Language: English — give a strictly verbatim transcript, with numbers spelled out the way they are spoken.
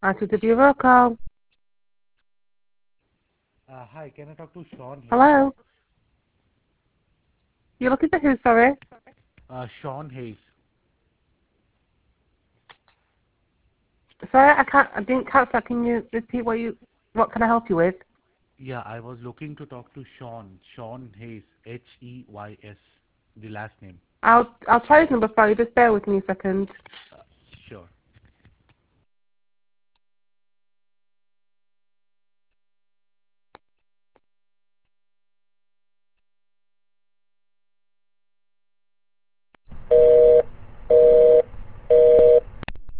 I should give you a call. Uh, hi, can I talk to Sean Hayes? Hello? You're looking for who, sorry? Uh, Sean Hayes. Sorry, I can't, I didn't catch that. Can you repeat what you, what can I help you with? Yeah, I was looking to talk to Sean. Sean Hayes. H E Y S. The last name. I'll, I'll try his number for you. Just bear with me a second. Uh, sure.